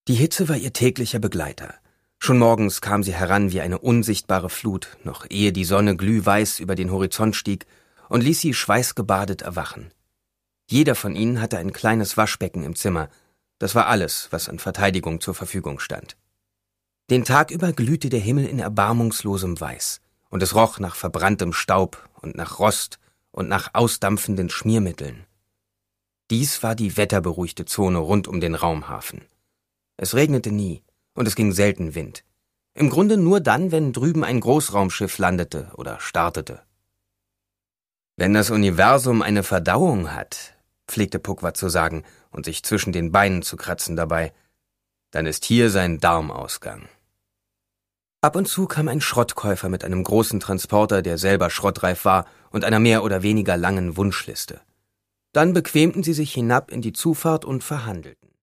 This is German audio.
Die Hitze war ihr täglicher Begleiter. Schon morgens kam sie heran wie eine unsichtbare Flut, noch ehe die Sonne glühweiß über den Horizont stieg, und ließ sie schweißgebadet erwachen. Jeder von ihnen hatte ein kleines Waschbecken im Zimmer. Das war alles, was an Verteidigung zur Verfügung stand. Den Tag über glühte der Himmel in erbarmungslosem Weiß, und es roch nach verbranntem Staub und nach Rost und nach ausdampfenden Schmiermitteln. Dies war die wetterberuhigte Zone rund um den Raumhafen. Es regnete nie, und es ging selten Wind. Im Grunde nur dann, wenn drüben ein Großraumschiff landete oder startete. »Wenn das Universum eine Verdauung hat«, pflegte Pukwa zu sagen und sich zwischen den Beinen zu kratzen dabei, »dann ist hier sein Darmausgang.« Ab und zu kam ein Schrottkäufer mit einem großen Transporter, der selber schrottreif war, und einer mehr oder weniger langen Wunschliste. Dann bequemten sie sich hinab in die Zufahrt und verhandelten.